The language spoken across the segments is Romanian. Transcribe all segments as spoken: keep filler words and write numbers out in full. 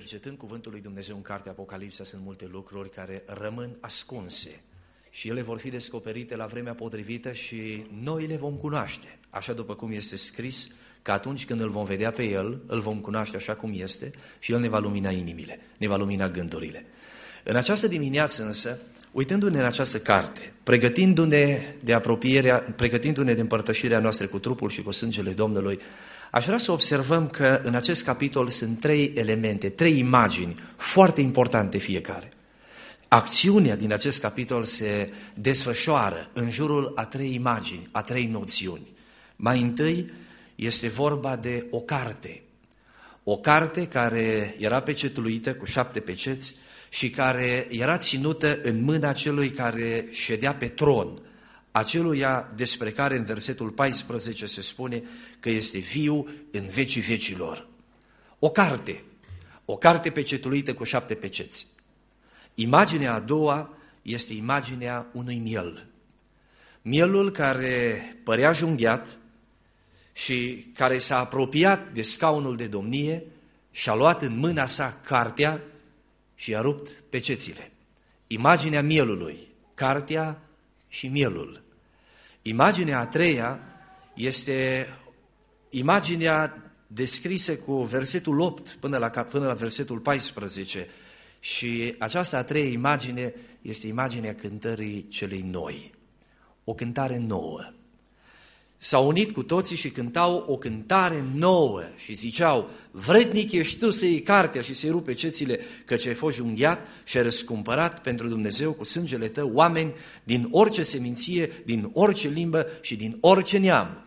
cercetând cuvântul lui Dumnezeu în cartea Apocalipsa, sunt multe lucruri care rămân ascunse și ele vor fi descoperite la vremea potrivită și noi le vom cunoaște, așa după cum este scris, că atunci când îl vom vedea pe El, îl vom cunoaște așa cum este și El ne va lumina inimile, ne va lumina gândurile. În această dimineață însă, uitându-ne în această carte, pregătindu-ne de apropierea, pregătindu-ne de împărtășirea noastră cu trupul și cu sângele Domnului, aș vrea să observăm că în acest capitol sunt trei elemente, trei imagini foarte importante fiecare. Acțiunea din acest capitol se desfășoară în jurul a trei imagini, a trei noțiuni. Mai întâi este vorba de o carte, o carte care era pecetluită cu șapte peceți și care era ținută în mâna celui care ședea pe tron, aceluia despre care în versetul paisprezece se spune că este viu în vecii vecilor. O carte, o carte pecetluită cu șapte peceți. Imaginea a doua este imaginea unui miel. Mielul care părea junghiat și care s-a apropiat de scaunul de domnie și-a luat în mâna sa cartea și a rupt pecețile. Imaginea mielului, cartea și mielul. Imaginea a treia este imaginea descrisă cu versetul opt până la, până la versetul paisprezece și această a treia imagine este imaginea cântării celei noi. O cântare nouă. S-au unit cu toții și cântau o cântare nouă și ziceau: vrednic ești tu să iei cartea și să-i rupi pecețile, căci ai fost junghiat și ai răscumpărat pentru Dumnezeu cu sângele tău oameni din orice seminție, din orice limbă și din orice neam.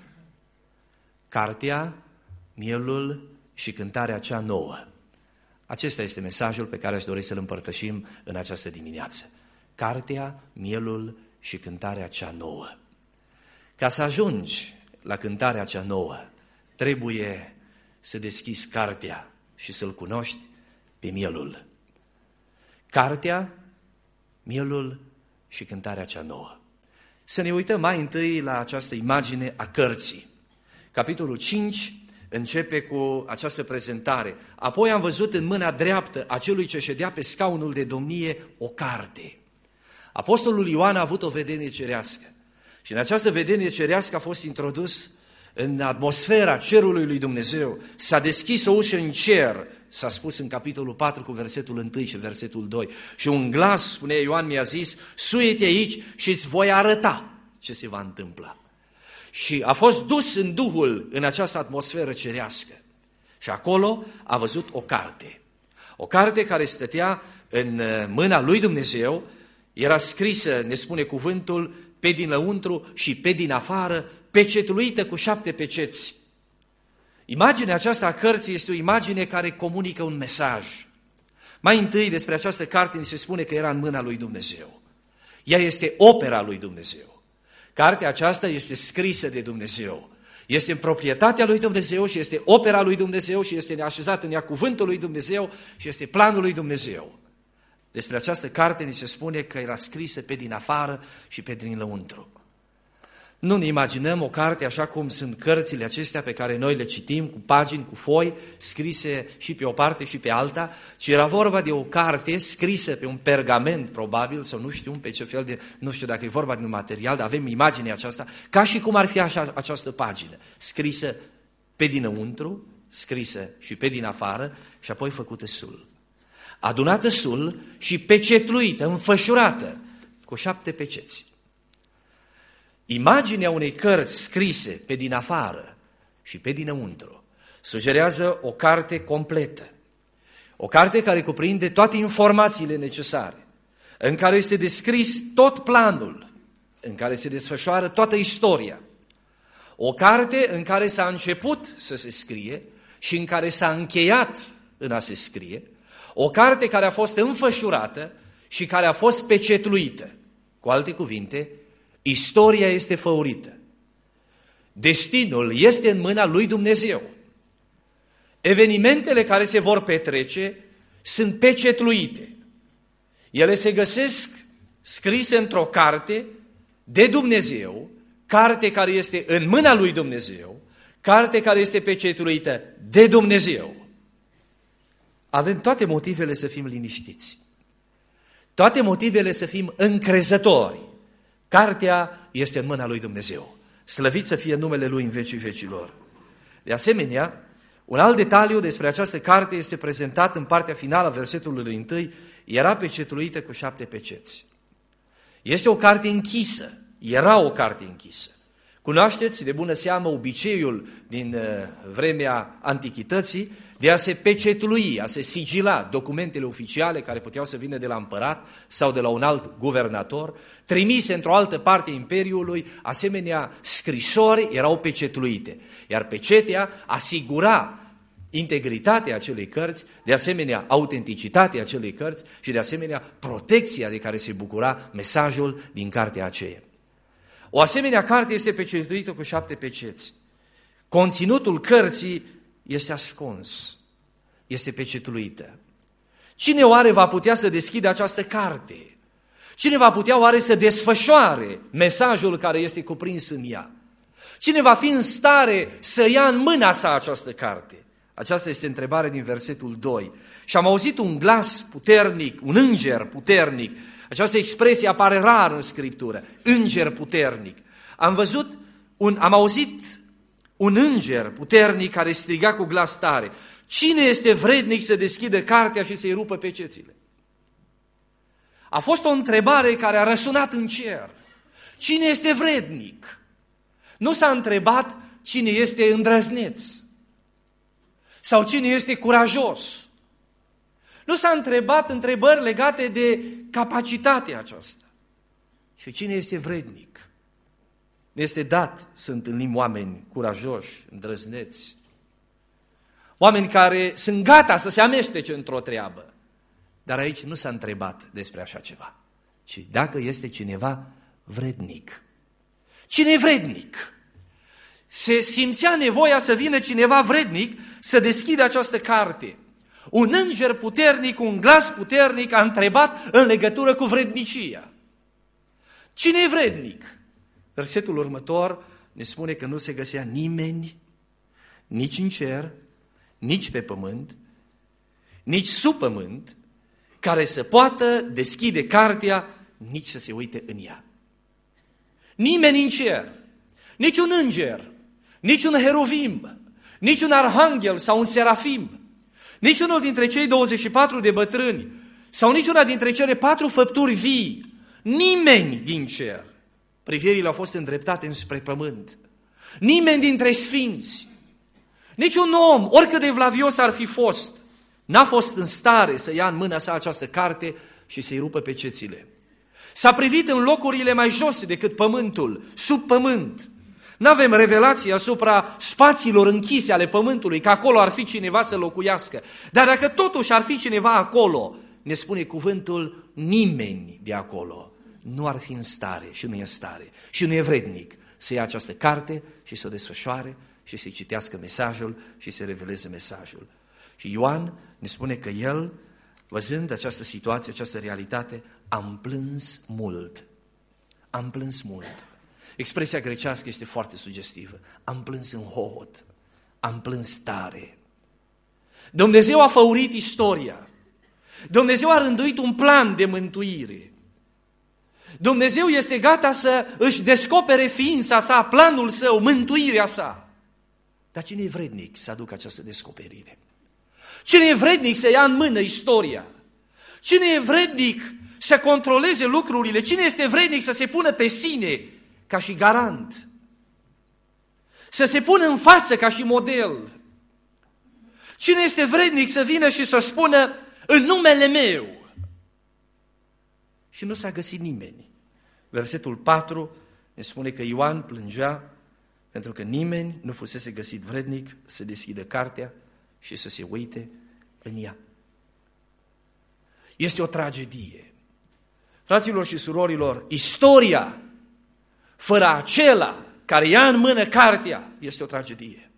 Cartea, mielul și cântarea cea nouă. Acesta este mesajul pe care aș dori să-l împărtășim în această dimineață. Cartea, mielul și cântarea cea nouă. Ca să ajungi la cântarea cea nouă, trebuie să deschizi cartea și să-l cunoști pe mielul. Cartea, mielul și cântarea cea nouă. Să ne uităm mai întâi la această imagine a cărții. Capitolul cinci începe cu această prezentare. Apoi am văzut în mâna dreaptă a celui ce ședea pe scaunul de domnie o carte. Apostolul Ioan a avut o vedenie cerească. Și în această vedenie cerească a fost introdus în atmosfera cerului lui Dumnezeu. S-a deschis o ușă în cer, s-a spus în capitolul patru cu versetul unu și versetul doi. Și un glas, spune Ioan, mi-a zis: suie-te aici și îți voi arăta ce se va întâmpla. Și a fost dus în Duhul în această atmosferă cerească. Și acolo a văzut o carte. O carte care stătea în mâna lui Dumnezeu, era scrisă, ne spune cuvântul, pe dinăuntru și pe din afară, pecetluită cu șapte peceți. Imaginea aceasta a cărții este o imagine care comunică un mesaj. Mai întâi despre această carte ni se spune că era în mâna lui Dumnezeu. Ea este opera lui Dumnezeu. Cartea aceasta este scrisă de Dumnezeu. Este în proprietatea lui Dumnezeu și este opera lui Dumnezeu și este așezat în ea cuvântul lui Dumnezeu și este planul lui Dumnezeu. Despre această carte ni se spune că era scrisă pe din afară și pe din lăuntru. Nu ne imaginăm o carte așa cum sunt cărțile acestea pe care noi le citim, cu pagini, cu foi, scrise și pe o parte și pe alta, ci era vorba de o carte scrisă pe un pergament, probabil, sau nu știu pe ce fel de, nu știu dacă e vorba de un material, dar avem imaginea aceasta, ca și cum ar fi așa, această pagină, scrisă pe dinăuntru, scrisă și pe din afară și apoi făcută sul. Adunată sul și pecetluită, înfășurată, cu șapte peceți. Imaginea unei cărți scrise pe din afară și pe dinăuntru sugerează o carte completă. O carte care cuprinde toate informațiile necesare, în care este descris tot planul, în care se desfășoară toată istoria. O carte în care s-a început să se scrie și în care s-a încheiat în a se scrie. O carte care a fost înfășurată și care a fost pecetluită. Cu alte cuvinte, istoria este făurită. Destinul este în mâna lui Dumnezeu. Evenimentele care se vor petrece sunt pecetluite. Ele se găsesc scrise într-o carte de Dumnezeu, carte care este în mâna lui Dumnezeu, carte care este pecetluită de Dumnezeu. avem toate motivele să fim liniștiți. Toate motivele să fim încrezători. Cartea este în mâna lui Dumnezeu. Slăvit să fie numele Lui în vecii vecilor. De asemenea, un alt detaliu despre această carte este prezentat în partea finală a versetului întâi, era pecetluită cu șapte peceți. Este o carte închisă, era o carte închisă. Cunoașteți de bună seamă obiceiul din vremea antichității de a se pecetlui, a se sigila documentele oficiale care puteau să vină de la împărat sau de la un alt guvernator, trimise într-o altă parte a Imperiului, asemenea scrisori erau pecetluite, iar pecetea asigura integritatea acelei cărți, de asemenea autenticitatea acelei cărți și de asemenea protecția de care se bucura mesajul din cartea aceea. O asemenea carte este pecetluită cu șapte peceți. Conținutul cărții este ascuns, este pecetluită. Cine oare va putea să deschidă această carte? Cine va putea oare să desfășoare mesajul care este cuprins în ea? Cine va fi în stare să ia în mâna sa această carte? Aceasta este întrebarea din versetul doi. Și am auzit un glas puternic, un înger puternic. Această expresie apare rar în Scriptură, înger puternic. Am văzut, un, am auzit un înger puternic care striga cu glas tare: cine este vrednic să deschidă cartea și să-i rupă pecețile? A fost o întrebare care a răsunat în cer. Cine este vrednic? Nu s-a întrebat cine este îndrăzneț sau cine este curajos. Nu s-a întrebat întrebări legate de capacitatea aceasta. Și cine este vrednic? Este dat să întâlnim oameni curajoși, îndrăzneți, oameni care sunt gata să se amestece într-o treabă. Dar aici nu s-a întrebat despre așa ceva, ci dacă este cineva vrednic. Cine e vrednic? Se simțea nevoia să vină cineva vrednic să deschidă această carte. Un înger puternic, un glas puternic a întrebat în legătură cu vrednicia. Cine e vrednic? Versetul următor ne spune că nu se găsea nimeni, nici în cer, nici pe pământ, nici sub pământ, care să poată deschide cartea, nici să se uite în ea. Nimeni în cer, nici un înger, nici un heruvim, nici un arhanghel sau un serafim, nici unul dintre cei douăzeci și patru de bătrâni sau nici una dintre cele patru făpturi vii, nimeni din cer. Privirile au fost îndreptate înspre pământ. Nimeni dintre sfinți, nici un om, oricât de vlavios ar fi fost, n-a fost în stare să ia în mâna sa această carte și să-i rupă pecețile. S-a privit în locurile mai jos decât pământul, sub pământ. N-avem revelații asupra spațiilor închise ale pământului, că acolo ar fi cineva să locuiască. Dar dacă totuși ar fi cineva acolo, ne spune cuvântul, nimeni de acolo nu ar fi în stare și nu e în stare și nu e vrednic să ia această carte și să o desfășoare și să-i citească mesajul și să reveleze mesajul. Și Ioan ne spune că el, văzând această situație, această realitate, am plâns mult. Am plâns mult. Expresia grecească este foarte sugestivă. Am plâns în hohot. Am plâns tare. Dumnezeu a făurit istoria. Dumnezeu a rânduit un plan de mântuire. Dumnezeu este gata să își descopere ființa sa, planul său, mântuirea sa. Dar cine e vrednic să aducă această descoperire? Cine e vrednic să ia în mână istoria? Cine e vrednic să controleze lucrurile? Cine este vrednic să se pună pe sine ca și garant? Să se pună în față ca și model? Cine este vrednic să vină și să spună în numele meu? Și nu s-a găsit nimeni. Versetul patru ne spune că Ioan plângea pentru că nimeni nu fusese găsit vrednic să deschidă cartea și să se uite în ea. Este o tragedie. Fraților și surorilor, istoria fără acela care ia în mână cartea este o tragedie.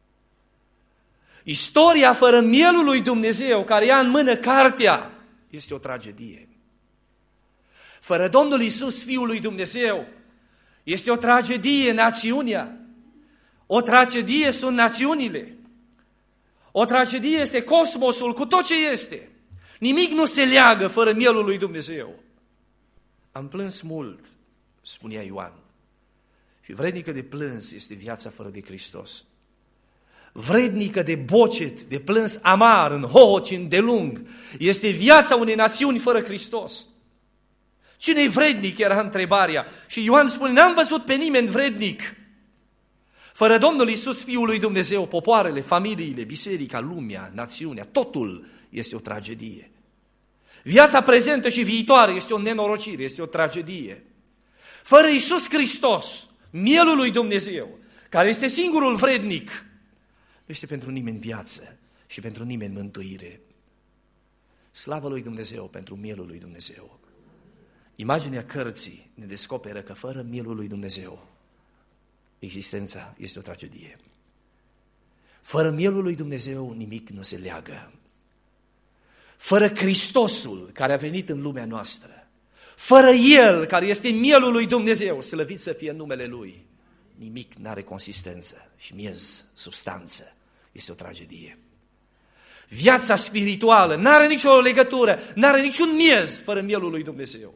Istoria fără mielul lui Dumnezeu care ia în mână cartea este o tragedie. Fără Domnul Iisus, Fiul lui Dumnezeu, este o tragedie națiunea. O tragedie sunt națiunile. O tragedie este cosmosul cu tot ce este. Nimic nu se leagă fără mielul lui Dumnezeu. Am plâns mult, spunea Ioan. Și vrednică de plâns este viața fără de Hristos. Vrednică de bocet, de plâns amar, în hohoci, îndelung, este viața unei națiuni fără Hristos. Cine-i vrednic, era întrebarea. Și Ioan spune, n-am văzut pe nimeni vrednic. Fără Domnul Iisus, Fiul lui Dumnezeu, popoarele, familiile, biserica, lumea, națiunea, totul este o tragedie. Viața prezentă și viitoare este o nenorocire, este o tragedie. Fără Iisus Hristos, mielul lui Dumnezeu, care este singurul vrednic, nu este pentru nimeni viață și pentru nimeni mântuire. Slavă lui Dumnezeu pentru mielul lui Dumnezeu. Imaginea cărții ne descoperă că fără mielul lui Dumnezeu, existența este o tragedie. Fără mielul lui Dumnezeu nimic nu se leagă. Fără Hristosul care a venit în lumea noastră, fără El care este mielul lui Dumnezeu, slăvit să fie numele Lui, nimic n-are consistență și miez, substanță. Este o tragedie. Viața spirituală n-are nicio legătură, n-are niciun miez fără mielul lui Dumnezeu.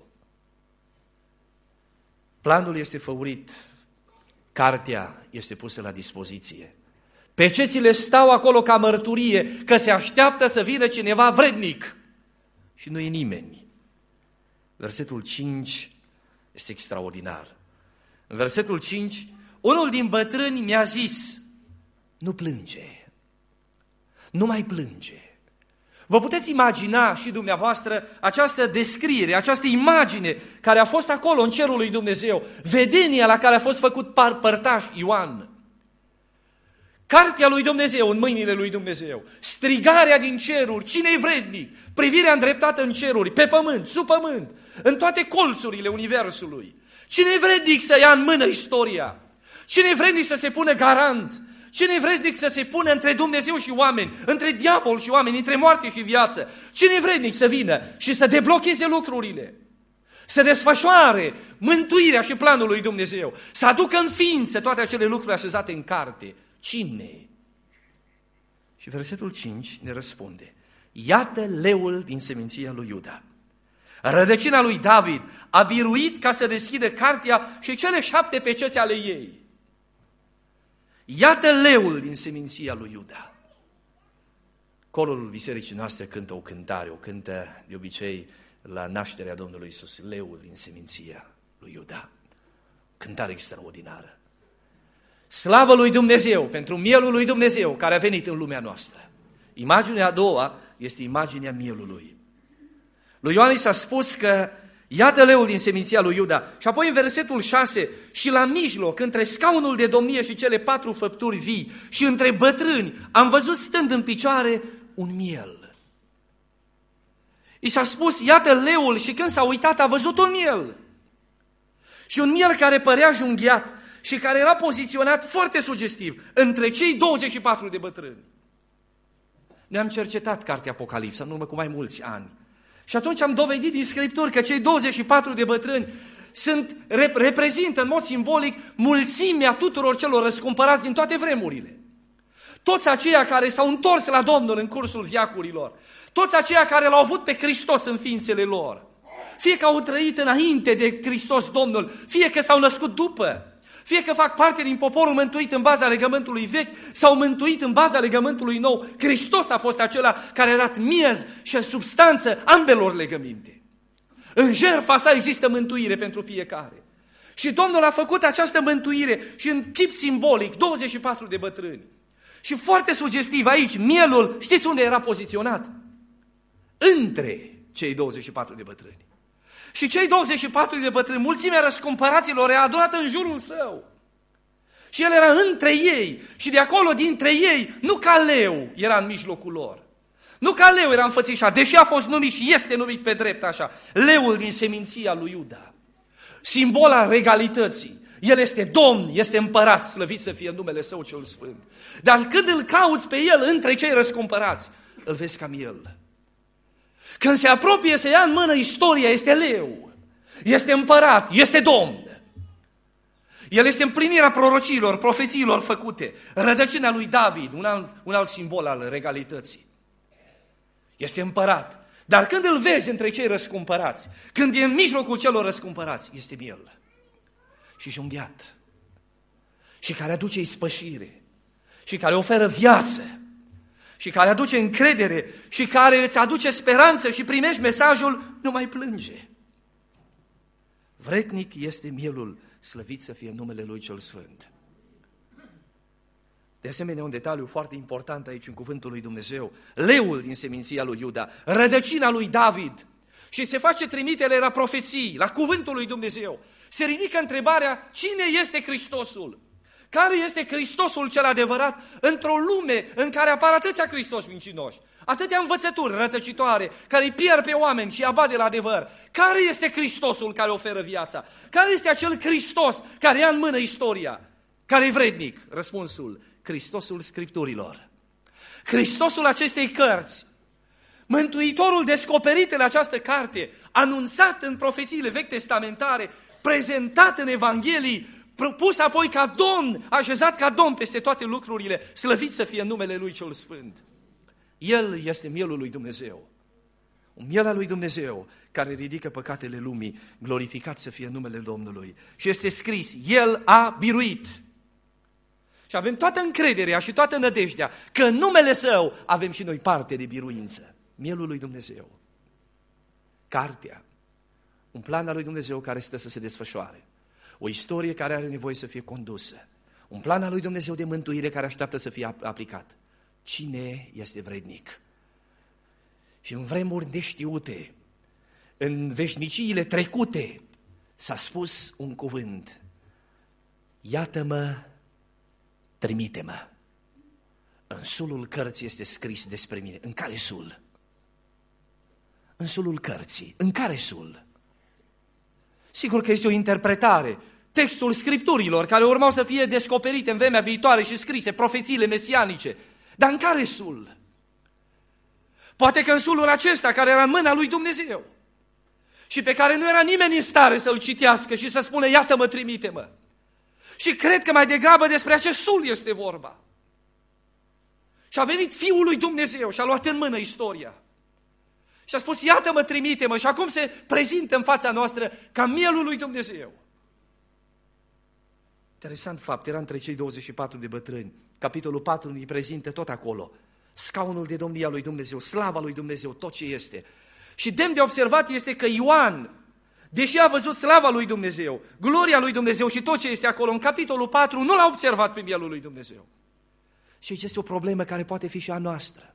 Planul este făurit, cartea este pusă la dispoziție. Pecețile stau acolo ca mărturie că se așteaptă să vină cineva vrednic și nu e nimeni. Versetul cinci este extraordinar. În versetul cinci, unul din bătrâni mi-a zis, nu plânge, nu mai plânge. Vă puteți imagina și dumneavoastră această descriere, această imagine care a fost acolo în cerul lui Dumnezeu, vedenia la care a fost făcut părtaș Ioan. Cartea lui Dumnezeu în mâinile lui Dumnezeu, strigarea din ceruri, cine-i vrednic, privirea îndreptată în ceruri, pe pământ, sub pământ, în toate colțurile universului. Cine-i vrednic să ia în mână istoria? Cine-i vrednic să se pună garant? Cine-i vrednic să se pună între Dumnezeu și oameni, între diavol și oameni, între moarte și viață? Cine-i vrednic să vină și să deblocheze lucrurile? Să desfășoare mântuirea și planul lui Dumnezeu, să aducă în ființă toate acele lucruri așezate în carte. Cine? Și versetul cinci ne răspunde, iată leul din seminția lui Iuda. Rădăcina lui David a biruit ca să deschidă cartea și cele șapte peceți ale ei. Iată leul din seminția lui Iuda. Corul bisericii noastre cântă o cântare, o cântă de obicei la nașterea Domnului Iisus, leul din seminția lui Iuda. Cântare extraordinară. Slavă lui Dumnezeu pentru mielul lui Dumnezeu care a venit în lumea noastră. Imaginea a doua este imaginea mielului. Lui Ioan i s-a spus că iată leul din seminția lui Iuda. Și apoi în versetul șase, și la mijloc, între scaunul de domnie și cele patru făpturi vii și între bătrâni, am văzut stând în picioare un miel. I s-a spus, iată leul, și când s-a uitat a văzut un miel. Și un miel care părea junghiat și care era poziționat foarte sugestiv între cei douăzeci și patru de bătrâni. Ne-am cercetat cartea Apocalipsa în urmă cu mai mulți ani. Și atunci am dovedit din Scripturi că cei douăzeci și patru de bătrâni sunt, reprezintă în mod simbolic mulțimea tuturor celor răscumpărați din toate vremurile. Toți aceia care s-au întors la Domnul în cursul veacurilor, toți aceia care l-au avut pe Hristos în ființele lor, fie că au trăit înainte de Hristos Domnul, fie că s-au născut după, fie că fac parte din poporul mântuit în baza legământului vechi sau mântuit în baza legământului nou, Hristos a fost acela care a dat miez și substanță ambelor legăminte. În jertfa sa există mântuire pentru fiecare. Și Domnul a făcut această mântuire și în chip simbolic, douăzeci și patru de bătrâni. Și foarte sugestiv aici, mielul, știți unde era poziționat? Între cei douăzeci și patru de bătrâni. Și cei douăzeci și patru de bătrâni, mulțimea răscumpăraților era adunată în jurul său. Și el era între ei și de acolo dintre ei, nu ca leu era în mijlocul lor. Nu ca leu era înfățișat, deși a fost numit și este numit pe drept așa, leul din seminția lui Iuda. Simbol al regalității. El este domn, este împărat, slăvit să fie numele său cel sfânt. Dar când îl cauți pe el între cei răscumpărați, îl vezi ca miel. Când se apropie să ia în mână istoria, este leu, este împărat, este domn. El este împlinirea prorociilor, profețiilor făcute. Rădăcina lui David, un alt, un alt simbol al regalității. Este împărat. Dar când îl vezi între cei răscumpărați, când e în mijlocul celor răscumpărați, este miel. Și junghiat. Și care aduce ispășire. Și care oferă viață. Și care aduce încredere. Și care îți aduce speranță și primești mesajul, nu mai plânge. Vrednic este mielul, slăvit să fie numele Lui cel Sfânt. De asemenea, un detaliu foarte important aici în cuvântul lui Dumnezeu, leul din seminția lui Iuda, rădăcina lui David. Și se face trimitere la profeții, la cuvântul lui Dumnezeu. Se ridică întrebarea, cine este Hristosul? Care este Hristosul cel adevărat într-o lume în care apar atâția Hristoși mincinoși? Atâtea învățături rătăcitoare care îi pierd pe oameni și abate la adevăr. Care este Hristosul care oferă viața? Care este acel Hristos care ia în mână istoria? Care e vrednic? Răspunsul, Hristosul Scripturilor. Hristosul acestei cărți, Mântuitorul descoperit în această carte, anunțat în profețiile vechi testamentare, prezentat în Evanghelii, pus apoi ca Domn, așezat ca Domn peste toate lucrurile, slăvit să fie numele Lui cel Sfânt. El este mielul lui Dumnezeu. Un miel al lui Dumnezeu care ridică păcatele lumii, glorificat să fie numele Domnului. Și este scris, El a biruit. Și avem toată încrederea și toată nădejdea că în numele Său avem și noi parte de biruință. Mielul lui Dumnezeu. Cartea. Un plan al lui Dumnezeu care stă să se desfășoare. O istorie care are nevoie să fie condusă. Un plan al lui Dumnezeu de mântuire care așteaptă să fie aplicat. Cine este vrednic? Și în vremuri neștiute, în veșniciile trecute, s-a spus un cuvânt. Iată-mă, trimite-mă. În sulul cărții este scris despre mine. În care sul? În sulul cărții. În care sul? Sigur că este o interpretare. Textul Scripturilor, care urmau să fie descoperite în vremea viitoare și scrise, profețiile mesianice. Dar în care sul? Poate că în sulul acesta, care era în mâna lui Dumnezeu și pe care nu era nimeni în stare să-l citească și să spună, iată-mă, trimite-mă. Și cred că mai degrabă despre acest sul este vorba. Și a venit Fiul lui Dumnezeu și a luat în mână istoria. Și a spus, iată-mă, trimite-mă. Și acum se prezintă în fața noastră ca mielul lui Dumnezeu. Interesant fapt, era între cei douăzeci și patru de bătrâni. Capitolul patru îi prezintă tot acolo. Scaunul de domnia lui Dumnezeu, slava lui Dumnezeu, tot ce este. Și demn de observat este că Ioan, deși a văzut slava lui Dumnezeu, gloria lui Dumnezeu și tot ce este acolo, în capitolul patru nu l-a observat pe mielul lui Dumnezeu. Și aici este o problemă care poate fi și a noastră.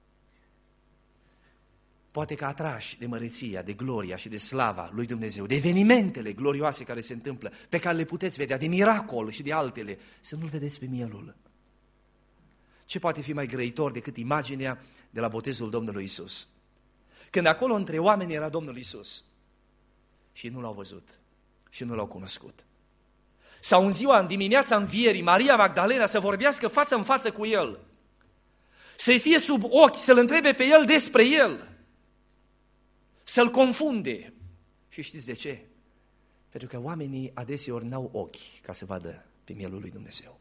Poate că atrași de măreția, de gloria și de slava lui Dumnezeu, de evenimentele glorioase care se întâmplă, pe care le puteți vedea, de miracol și de altele, să nu-l vedeți pe mielul. Ce poate fi mai grăitor decât imaginea de la botezul Domnului Isus? Când acolo între oameni era Domnul Isus și nu l-au văzut și nu l-au cunoscut. Sau în ziua, în dimineața învierii, Maria Magdalena să vorbească față în față cu El, să-i fie sub ochi, să-L întrebe pe El despre El, să-L confunde. Și știți de ce? Pentru că oamenii adeseori n-au ochi ca să vadă pe mielul lui Dumnezeu.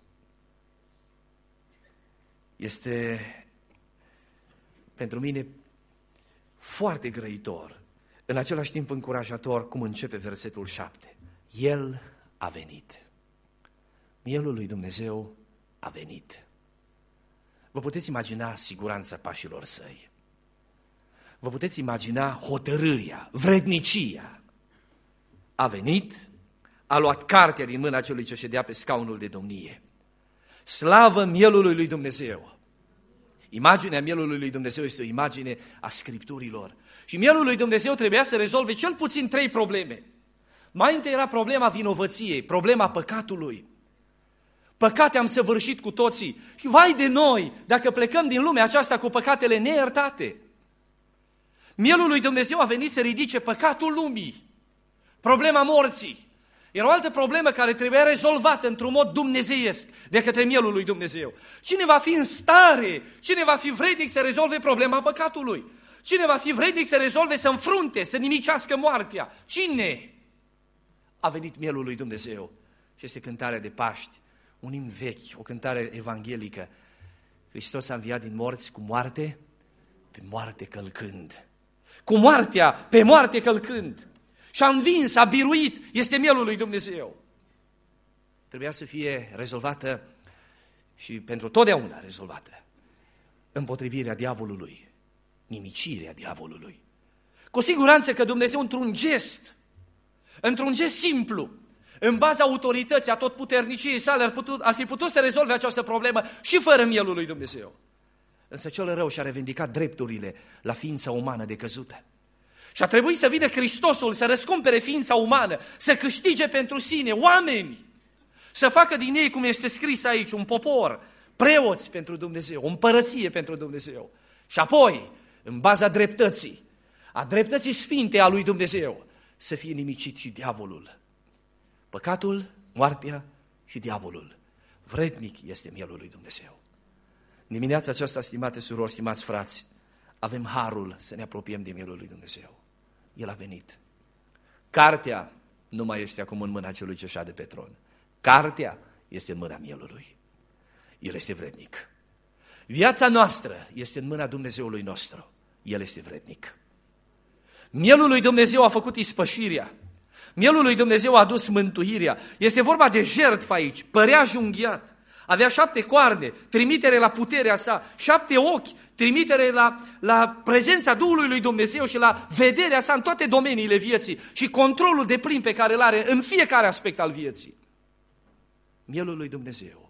Este pentru mine foarte grăitor, în același timp încurajator, cum începe versetul șapte. El a venit. Mielul lui Dumnezeu a venit. Vă puteți imagina siguranța pașilor săi. Vă puteți imagina hotărârea, vrednicia. A venit, a luat cartea din mâna celui ce ședea pe scaunul de domnie. Slavă mielului lui Dumnezeu! Imaginea mielului lui Dumnezeu este o imagine a Scripturilor. Și mielul lui Dumnezeu trebuia să rezolve cel puțin trei probleme. Mai întâi era problema vinovăției, problema păcatului. Păcate am săvârșit cu toții. Și vai de noi dacă plecăm din lumea aceasta cu păcatele neiertate. Mielul lui Dumnezeu a venit să ridice păcatul lumii. Problema morții. Era o altă problemă care trebuia rezolvată într-un mod dumnezeiesc de către mielul lui Dumnezeu. Cine va fi în stare, cine va fi vrednic să rezolve problema păcatului? Cine va fi vrednic să rezolve, să înfrunte, să nimicească moartea? Cine? A venit mielul lui Dumnezeu și este cântarea de Paști, un imn vechi, o cântare evanghelică. Hristos a înviat din morți cu moarte, pe moarte călcând. Cu moartea, pe moarte călcând. Și a învins, a biruit, este mielul lui Dumnezeu. Trebuia să fie rezolvată și pentru totdeauna rezolvată împotrivirea diavolului, nimicirea diavolului. Cu siguranță că Dumnezeu într-un gest, într-un gest simplu, în baza autorității, a totputerniciei sale, ar, putut, ar fi putut să rezolve această problemă și fără mielul lui Dumnezeu. Însă cel rău și-a revendicat drepturile la ființa umană decăzută. Și a trebuit să vină Hristosul să răscumpere ființa umană, să câștige pentru sine oameni, să facă din ei, cum este scris aici, un popor, preoți pentru Dumnezeu, o împărăție pentru Dumnezeu. Și apoi, în baza dreptății, a dreptății sfinte a lui Dumnezeu, să fie nimicit și diavolul. Păcatul, moartea și diavolul. Vrednic este mielul lui Dumnezeu. Dimineața aceasta, stimate surori, stimați frați, avem harul să ne apropiem de mielul lui Dumnezeu. El a venit. Cartea nu mai este acum în mâna celui ce șade pe tron. Cartea este în mâna mielului. El este vrednic. Viața noastră este în mâna Dumnezeului nostru. El este vrednic. Mielul lui Dumnezeu a făcut ispășirea. Mielul lui Dumnezeu a adus mântuirea. Este vorba de jertfă aici, părea junghiat. Avea șapte coarne, trimitere la puterea sa, șapte ochi, trimitere la, la prezența Duhului lui Dumnezeu și la vederea sa în toate domeniile vieții și controlul deplin pe care îl are în fiecare aspect al vieții. Mielul lui Dumnezeu.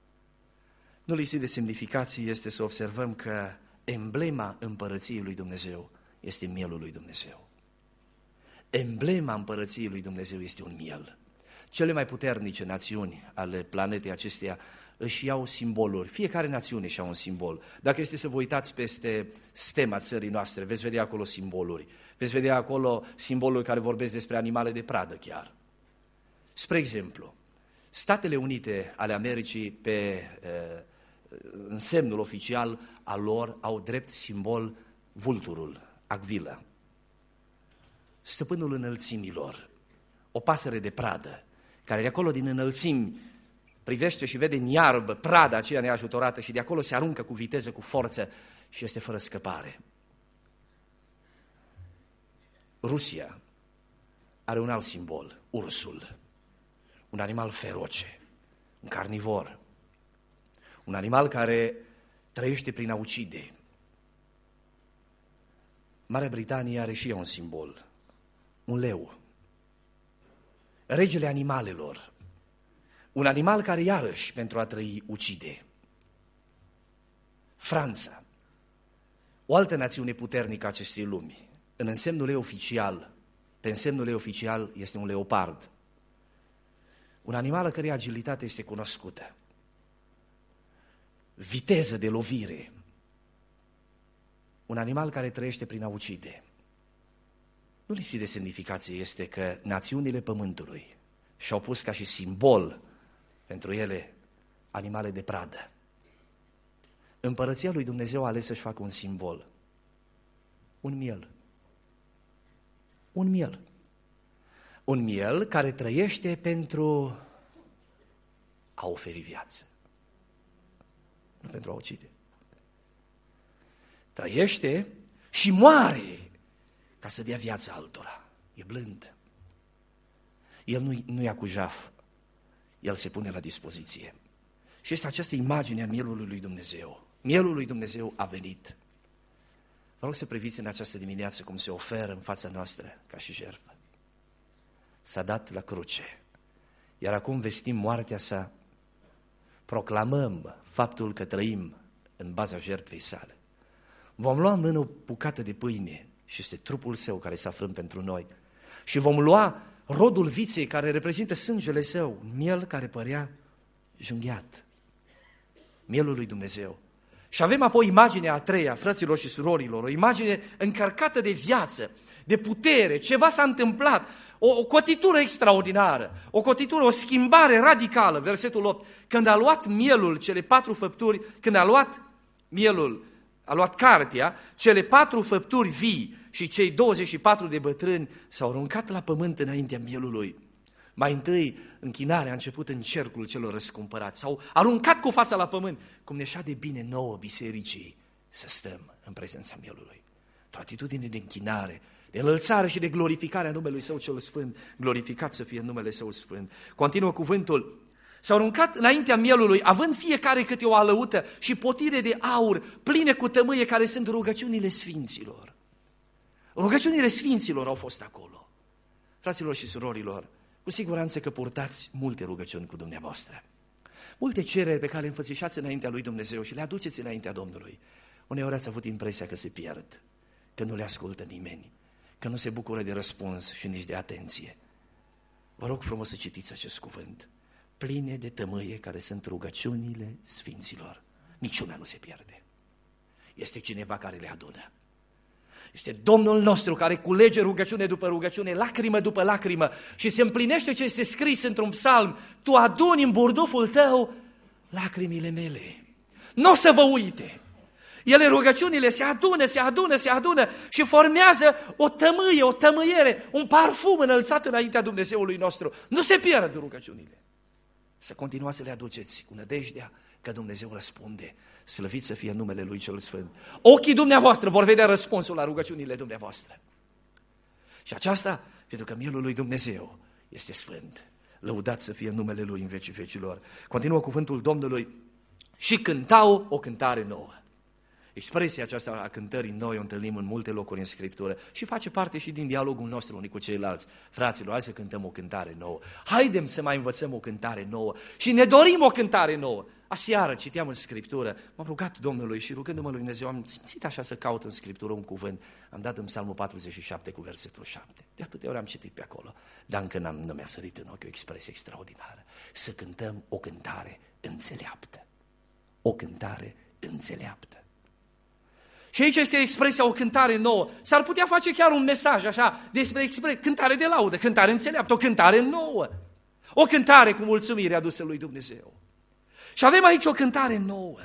Nu lipsit de semnificație este să observăm că emblema împărăției lui Dumnezeu este mielul lui Dumnezeu. Emblema împărăției lui Dumnezeu este un miel. Cele mai puternice națiuni ale planetei acesteia își iau simboluri. Fiecare națiune își ia un simbol. Dacă este să vă uitați peste stema țării noastre, veți vedea acolo simboluri. Veți vedea acolo simboluri care vorbesc despre animale de pradă chiar. Spre exemplu, Statele Unite ale Americii, pe uh, însemnul oficial al lor, au drept simbol vulturul, agvila, stăpânul înălțimilor, o pasăre de pradă, care de acolo din înălțimi privește și vede în iarbă prada aceea neajutorată și de acolo se aruncă cu viteză, cu forță și este fără scăpare. Rusia are un alt simbol, ursul, un animal feroce, un carnivor, un animal care trăiește prin a ucide. Marea Britanie are și ea un simbol, un leu, regele animalelor, un animal care iarăși pentru a trăi ucide. Franța, o altă națiune puternică a acestei lumi, în însemnul ei oficial, pe însemnul ei oficial este un leopard, un animal a cărei agilitate este cunoscută, viteză de lovire, un animal care trăiește prin a ucide. Nu lipsit de semnificație este că națiunile pământului și-au pus ca și simbol pentru ele animale de pradă. Împărăția lui Dumnezeu a ales să-și facă un simbol, un miel. Un miel. Un miel care trăiește pentru a oferi viață, nu pentru a ucide. Trăiește și moare ca să dea viață altora. E blând. El nu, nu ia cu jaf. El se pune la dispoziție. Și este această imagine a mielului lui Dumnezeu. Mielul lui Dumnezeu a venit. Vă rog să priviți în această dimineață cum se oferă în fața noastră ca și jertfă. S-a dat la cruce. Iar acum vestim moartea sa. Proclamăm faptul că trăim în baza jertfei sale. Vom lua în mână o bucată de pâine și este trupul său care s-a frânt pentru noi. Și vom lua rodul viței care reprezintă sângele său, miel care părea junghiat. Mielul lui Dumnezeu. Și avem apoi imaginea a treia, fraților și surorilor, o imagine încărcată de viață, de putere, ceva s-a întâmplat, o, o cotitură extraordinară, o cotitură, o schimbare radicală, versetul opt, când a luat mielul, cele patru făpturi, când a luat mielul, a luat cartea, cele patru făpturi vii și cei douăzeci și patru de bătrâni s-au aruncat la pământ înaintea mielului. Mai întâi, închinarea a început în cercul celor răscumpărați. S-au aruncat cu fața la pământ, cum ne șade bine nouă bisericii să stăm în prezența Mielului. O atitudine de închinare, de înălțare și de glorificare a numelui Său cel Sfânt. Glorificat să fie numele Său Sfânt. Continuă cuvântul. S-au aruncat înaintea Mielului, având fiecare câte o alăută și potire de aur, pline cu tămâie, care sunt rugăciunile sfinților. Rugăciunile sfinților au fost acolo. Fraților și surorilor, cu siguranță că purtați multe rugăciuni cu dumneavoastră. Multe cereri pe care le înfățișați înaintea lui Dumnezeu și le aduceți înaintea Domnului. Uneori ați avut impresia că se pierd, că nu le ascultă nimeni, că nu se bucură de răspuns și nici de atenție. Vă rog frumos să citiți acest cuvânt. Pline de tămâie, care sunt rugăciunile sfinților. Niciuna nu se pierde. Este cineva care le adună. Este Domnul nostru care culege rugăciune după rugăciune, lacrimă după lacrimă și se împlinește ce este scris într-un psalm. Tu aduni în burduful tău lacrimile mele. Nu o să vă uite. Ele, rugăciunile, se adună, se adună, se adună și formează o tămâie, o tămâiere, un parfum înălțat înaintea Dumnezeului nostru. Nu se pierd rugăciunile. Să continuați să le aduceți cu nădejdea că Dumnezeu răspunde. Slăvit să fie numele Lui cel Sfânt. Ochii dumneavoastră vor vedea răspunsul la rugăciunile dumneavoastră. Și aceasta, pentru că mielul lui Dumnezeu este sfânt. Lăudat să fie numele Lui în vecii vecilor. Continuă cuvântul Domnului. Și cântau o cântare nouă. Expresia aceasta a cântării noi o întâlnim în multe locuri în Scriptură și face parte și din dialogul nostru unii cu ceilalți. Fraților, hai să cântăm o cântare nouă. Haidem să mai învățăm o cântare nouă și ne dorim o cântare nouă. Aseară citeam în Scriptură, m-am rugat Domnului și rugându-mă lui Dumnezeu, am simțit așa să caut în Scriptură un cuvânt. Am dat în Psalmul patruzeci și șapte cu versetul șapte. De atâtea ori am citit pe acolo, dar încă n-am, nu mi-a sărit în ochi o expresie extraordinară. Să cântăm o cântare înțeleaptă. O cântare înțeleaptă. Și aici este expresia o cântare nouă. S-ar putea face chiar un mesaj așa despre expresie, cântare de laudă, cântare înțeleaptă, o cântare nouă. O cântare cu mulțumire adusă lui Dumnezeu. Și avem aici o cântare nouă.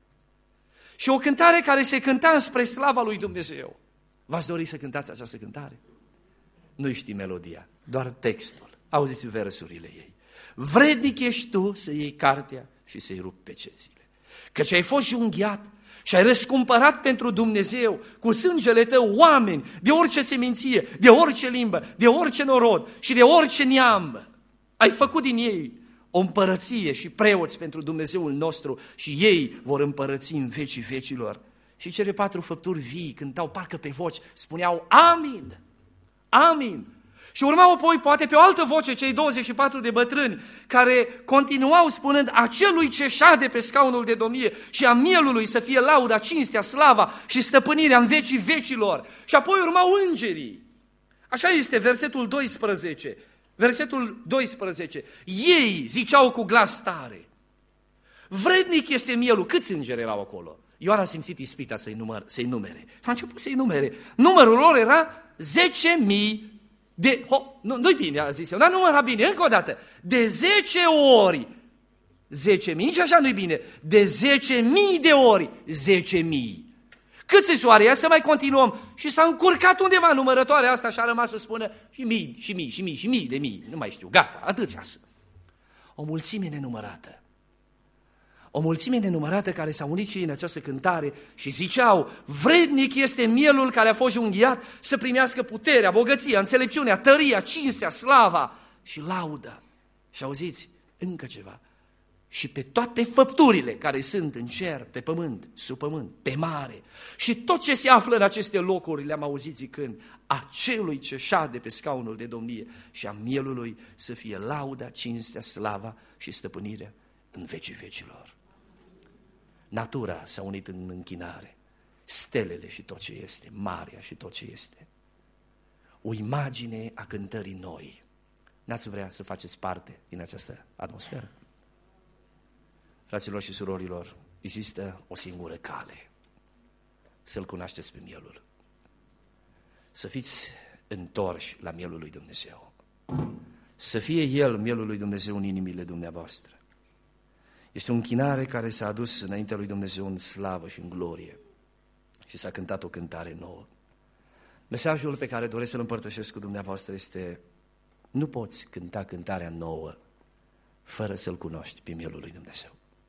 Și o cântare care se cânta spre slava lui Dumnezeu. V-ați dori să cântați această cântare? Nu știi melodia, doar textul. Auziți versurile ei. Vrednic ești tu să iei cartea și să-i rupi pecețile. Căci ai fost junghiat și ai răscumpărat pentru Dumnezeu cu sângele tău oameni de orice seminție, de orice limbă, de orice norod și de orice neam. Ai făcut din ei o împărăție și preoți pentru Dumnezeul nostru și ei vor împărăți în vecii vecilor. Și cele patru făpturi vii cântau parcă pe voci, spuneau amin, amin. Și urmau apoi poate pe o altă voce cei douăzeci și patru de bătrâni care continuau spunând acelui ce șade pe scaunul de domnie și a mielului să fie lauda, cinstea, slava și stăpânirea în vecii vecilor. Și apoi urmau îngerii. Așa este versetul doisprezece. Versetul doisprezece. Ei ziceau cu glas tare. Vrednic este mielul. Câți îngeri erau acolo? Ioan a simțit ispita să-i, număr, să-i numere. A început să-i numere. Numărul lor era zece mii. De, ho, nu, nu-i bine, a zis eu, dar nu era bine, încă o dată, de zece ori, zece mii, nici așa nu-i bine, de zece mii de ori, zece mii. Câți soare, ia să mai continuăm. Și s-a încurcat undeva numărătoarea asta și a rămas să spună și mii, și mii, și mii, și mii de mii, nu mai știu, gata, atâția sunt. O mulțime nenumărată. O mulțime nenumărată care s-au unit și în această cântare și ziceau, vrednic este mielul care a fost junghiat să primească puterea, bogăția, înțelepciunea, tăria, cinstea, slava și lauda. Și auziți, încă ceva, și pe toate făpturile care sunt în cer, pe pământ, sub pământ, pe mare și tot ce se află în aceste locuri le-am auzit zicând, acelui ce șade pe scaunul de domnie și a mielului să fie lauda, cinstea, slava și stăpânirea în vecii vecilor. Natura s-a unit în închinare, stelele și tot ce este, marea și tot ce este. O imagine a cântării noi. N-ați vrea să faceți parte din această atmosferă? Fraților și surorilor, există o singură cale să-L cunoașteți pe mielul. Să fiți întorși la mielul lui Dumnezeu. Să fie El, mielul lui Dumnezeu, în inimile dumneavoastră. Este o închinare care s-a adus înaintea lui Dumnezeu în slavă și în glorie și s-a cântat o cântare nouă. Mesajul pe care doresc să-l împărtășesc cu dumneavoastră este Nu poți cânta cântarea nouă fără să-L cunoști pe Mielul lui Dumnezeu.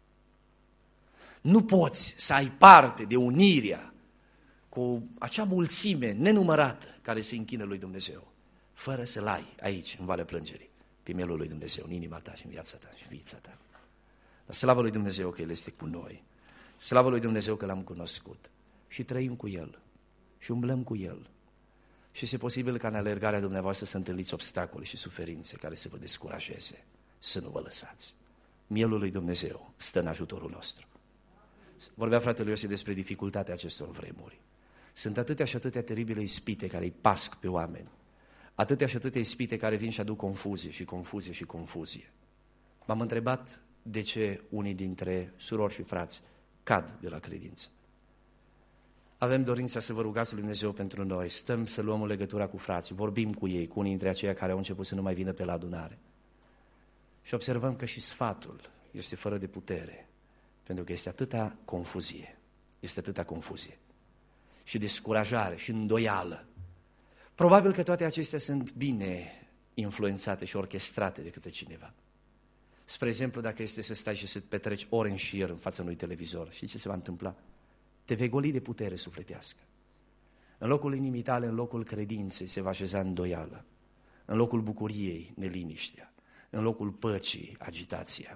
Nu poți să ai parte de unirea cu acea mulțime nenumărată care se închină lui Dumnezeu, fără să-L ai aici, în Valea Plângerii, pe Mielul lui Dumnezeu, în inima ta și în viața ta și în viața ta. Dar slavă lui Dumnezeu că El este cu noi. Slavă lui Dumnezeu că L-am cunoscut și trăim cu El și umblăm cu El. Și este posibil ca în alergarea dumneavoastră să întâlniți obstacole și suferințe care să vă descurajeze. Să nu vă lăsați. Mielul lui Dumnezeu stă în ajutorul nostru. Vorbea fratele Iosif despre dificultatea acestor vremuri. Sunt atâtea și atâtea teribile ispite care îi pasc pe oameni. Atâtea și atâtea ispite care vin și aduc confuzie și confuzie și confuzie. M-am întrebat de ce unii dintre surori și frați cad de la credință. Avem dorința să vă rugați lui Dumnezeu pentru noi, stăm să luăm o legătură cu frații, vorbim cu ei, cu unii dintre aceia care au început să nu mai vină pe la adunare. Și observăm că și sfatul este fără de putere, pentru că este atâta confuzie, este atâta confuzie și descurajare și îndoială. Probabil că toate acestea sunt bine influențate și orchestrate de către cineva. Spre exemplu, dacă este să stai și să petreci ore în șir în fața unui televizor, și ce se va întâmpla? Te vei goli de putere sufletească. În locul inimii tale, în locul credinței, se va așeza îndoială. În locul bucuriei, neliniștea. În locul păcii, agitația.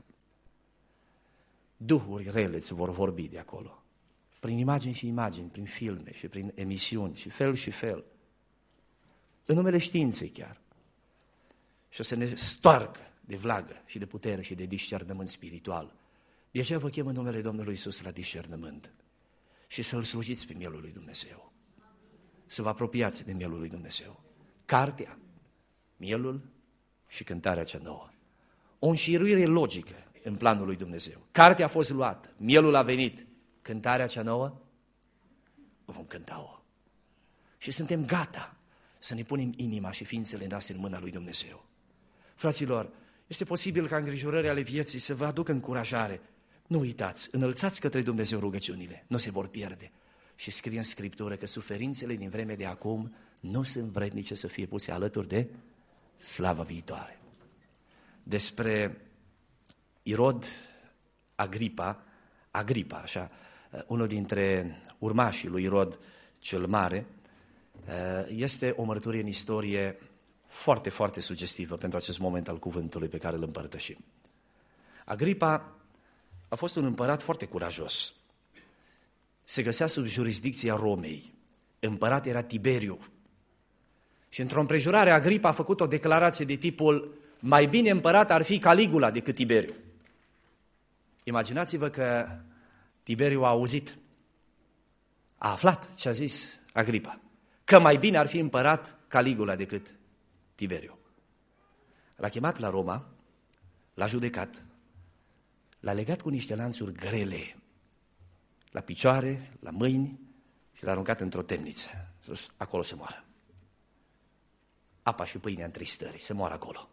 Duhuri rele îți vor vorbi de acolo. Prin imagini și imagini, prin filme și prin emisiuni și fel și fel. În numele științei chiar. Și o să ne stoarcă de vlagă și de putere și de discernământ spiritual. De aceea vă chem în numele Domnului Iisus la discernământ și să-L slujiți pe Mielul lui Dumnezeu. Să vă apropiați de Mielul lui Dumnezeu. Cartea, Mielul și cântarea cea nouă. O înșiruire logică în planul lui Dumnezeu. Cartea a fost luată, Mielul a venit. Cântarea cea nouă, vom cânta-o. Și suntem gata să ne punem inima și ființele noastre în mâna lui Dumnezeu. Fraților, este posibil ca îngrijorările ale vieții să vă aducă încurajare. Nu uitați, înălțați către Dumnezeu rugăciunile, nu se vor pierde. Și scrie în Scriptură că suferințele din vremea de acum nu sunt vrednice să fie puse alături de slava viitoare. Despre Irod Agripa, Agripa, așa, unul dintre urmașii lui Irod cel Mare, este o mărturie în istorie foarte, foarte sugestivă pentru acest moment al cuvântului pe care îl împărtășim. Agripa a fost un împărat foarte curajos. Se găsea sub jurisdicția Romei. Împărat era Tiberiu. Și într-o împrejurare, Agripa a făcut o declarație de tipul: mai bine împărat ar fi Caligula decât Tiberiu. Imaginați-vă că Tiberiu a auzit, a aflat ce a zis Agripa, că mai bine ar fi împărat Caligula decât Tiberiu. L-a chemat la Roma, l-a judecat, l-a legat cu niște lanțuri grele, la picioare, la mâini și l-a aruncat într-o temniță. Sus, acolo să moară. Apa și pâinea întristării, să moară acolo.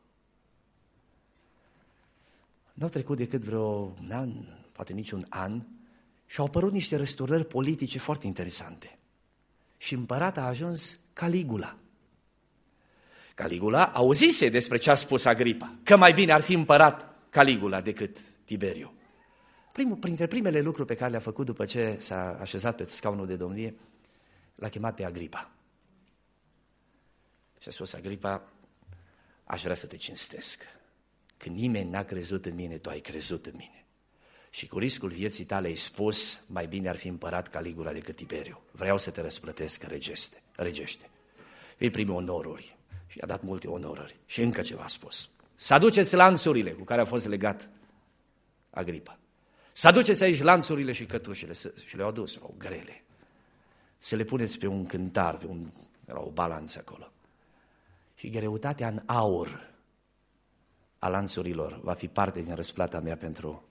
N-au trecut decât vreo un an, poate nici un an, și au apărut niște răsturnări politice foarte interesante. Și împărat a ajuns Caligula. Caligula auzise despre ce a spus Agripa, că mai bine ar fi împărat Caligula decât Tiberiu. Primul, printre primele lucruri pe care le-a făcut după ce s-a așezat pe scaunul de domnie, l-a chemat pe Agripa. Și a spus: Agripa, aș vrea să te cinstesc. Când nimeni n-a crezut în mine, tu ai crezut în mine. Și cu riscul vieții tale ai spus, mai bine ar fi împărat Caligula decât Tiberiu. Vreau să te răsplătesc regește. regește. Îi primi onoruri și i-a dat multe onoruri. Și încă ceva a spus: să aduceți lanțurile cu care a fost legat Agripa. Să aduceți aici lanțurile și cătușele. Și le-au adus, erau grele. Să le puneți pe un cântar, pe un, era o balanță acolo. Și greutatea în aur a lanțurilor va fi parte din răsplata mea pentru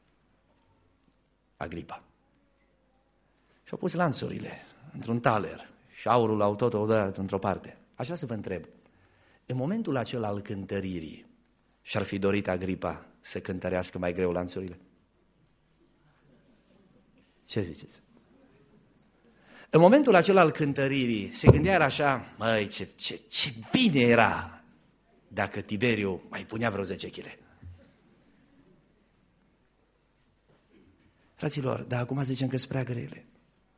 Agripa. Și au pus lanțurile într-un taler și aurul au tot o dat într-o parte. Aș vrea să vă întreb, în momentul acela al cântăririi, și-ar fi dorit Agripa să cântărească mai greu lanțurile? Ce ziceți? În momentul acela al cântăririi se gândea așa: măi, ce, ce, ce bine era dacă Tiberiu mai punea vreo zece kilograme. Fraților, dar acum zicem că sunt prea grele,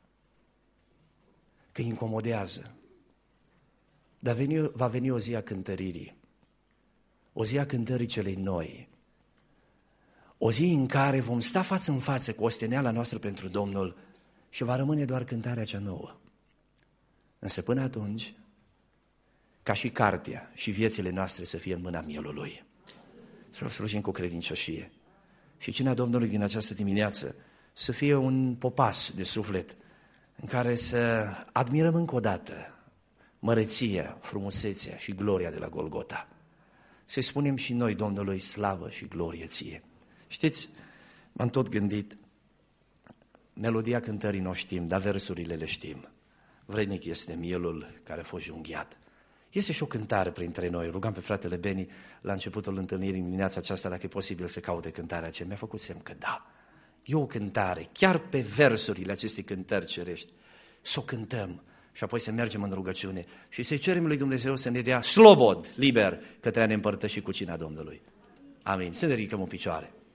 că incomodează. Dar veni, va veni o zi a cântăririi, o zi a cântării celei noi, o zi în care vom sta față în față cu osteneala noastră pentru Domnul și va rămâne doar cântarea cea nouă. Însă până atunci, ca și cartea și viețile noastre să fie în mâna Mielului, să-L slujim cu credincioșie. Și cina Domnului din această dimineață să fie un popas de suflet în care să admirăm încă o dată măreția, frumusețea și gloria de la Golgota. Să-i spunem și noi Domnului slavă și glorie ție. Știți, m-am tot gândit, melodia cântării nu o știm, dar versurile le știm. Vrednic este mielul care a fost junghiat. Este și o cântare printre noi. Rugam pe fratele Beni la începutul întâlnirii în dimineața aceasta dacă e posibil să caute cântarea aceea. Mi-a făcut semn că da. E o cântare, chiar pe versurile acestei cântări cerești. Să o cântăm și apoi să mergem în rugăciune și să-i cerem lui Dumnezeu să ne dea slobod, liber, către a ne împărtăși cu cina Domnului. Amin. Să ne ridicăm în picioare.